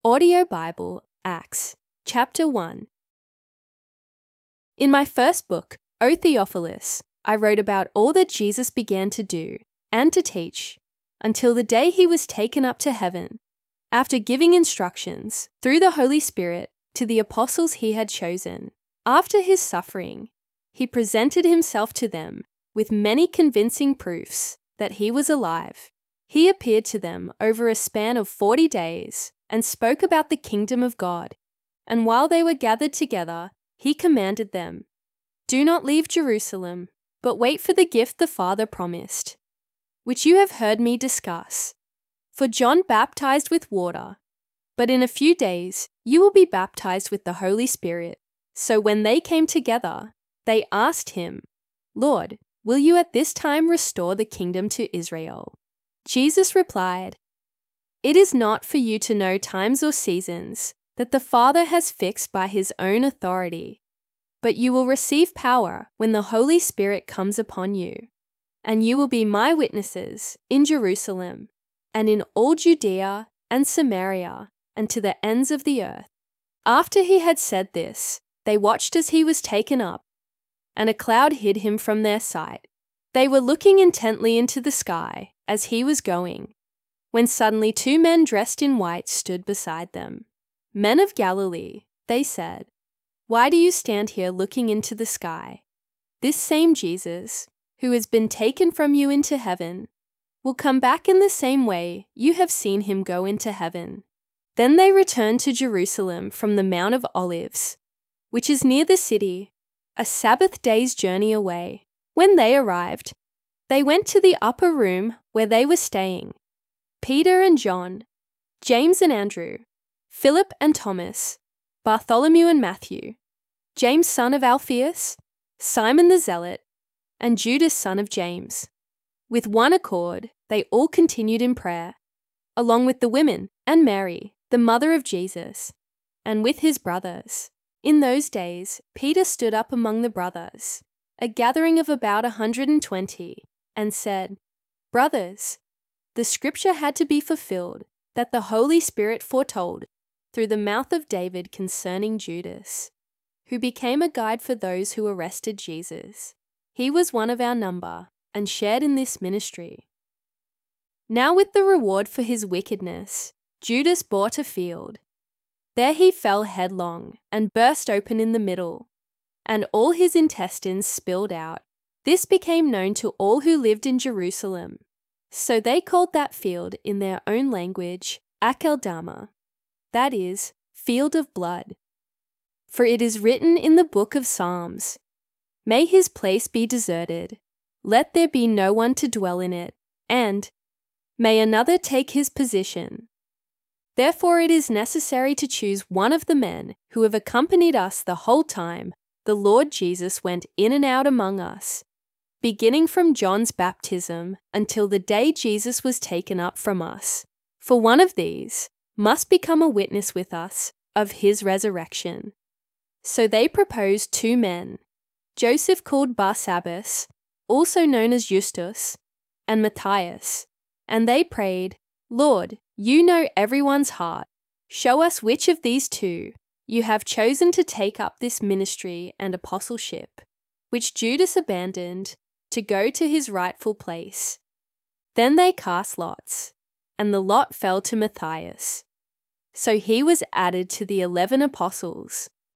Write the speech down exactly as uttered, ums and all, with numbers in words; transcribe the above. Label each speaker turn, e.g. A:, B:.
A: Audio Bible, Acts, chapter one. In my first book, O Theophilus, I wrote about all that Jesus began to do and to teach until the day he was taken up to heaven, after giving instructions through the Holy Spirit to the apostles he had chosen. After his suffering, he presented himself to them with many convincing proofs that he was alive. He appeared to them over a span of forty days and spoke about the kingdom of God. And while they were gathered together, he commanded them, "Do not leave Jerusalem, but wait for the gift the Father promised, which you have heard me discuss. For John baptized with water, but in a few days you will be baptized with the Holy Spirit." So when they came together, they asked him, "Lord, will you at this time restore the kingdom to Israel?" Jesus replied, "It is not for you to know times or seasons that the Father has fixed by his own authority, but you will receive power when the Holy Spirit comes upon you, and you will be my witnesses in Jerusalem and in all Judea and Samaria and to the ends of the earth." After he had said this, they watched as he was taken up, and a cloud hid him from their sight. They were looking intently into the sky as he was going, when suddenly two men dressed in white stood beside them. "Men of Galilee," they said, "why do you stand here looking into the sky? This same Jesus, who has been taken from you into heaven, will come back in the same way you have seen him go into heaven." Then they returned to Jerusalem from the Mount of Olives, which is near the city, a Sabbath day's journey away. When they arrived, they went to the upper room where they were staying. Peter and John, James and Andrew, Philip and Thomas, Bartholomew and Matthew, James son of Alphaeus, Simon the Zealot, and Judas son of James. With one accord, they all continued in prayer, along with the women and Mary, the mother of Jesus, and with his brothers. In those days, Peter stood up among the brothers, a gathering of about a hundred and twenty, and said, "Brothers, the scripture had to be fulfilled that the Holy Spirit foretold through the mouth of David concerning Judas, who became a guide for those who arrested Jesus. He was one of our number and shared in this ministry." Now with the reward for his wickedness, Judas bought a field. There he fell headlong and burst open in the middle, and all his intestines spilled out. This became known to all who lived in Jerusalem. So they called that field in their own language Akeldama, that is, field of blood. For it is written in the book of Psalms, "May his place be deserted, let there be no one to dwell in it, and may another take his position." Therefore it is necessary to choose one of the men who have accompanied us the whole time the Lord Jesus went in and out among us, beginning from John's baptism until the day Jesus was taken up from us. For one of these must become a witness with us of his resurrection. So they proposed two men, Joseph called Barsabbas, also known as Justus, and Matthias, and they prayed, "Lord, you know everyone's heart. Show us which of these two you have chosen to take up this ministry and apostleship, which Judas abandoned to go to his rightful place." Then they cast lots, and the lot fell to Matthias. So he was added to the eleven apostles.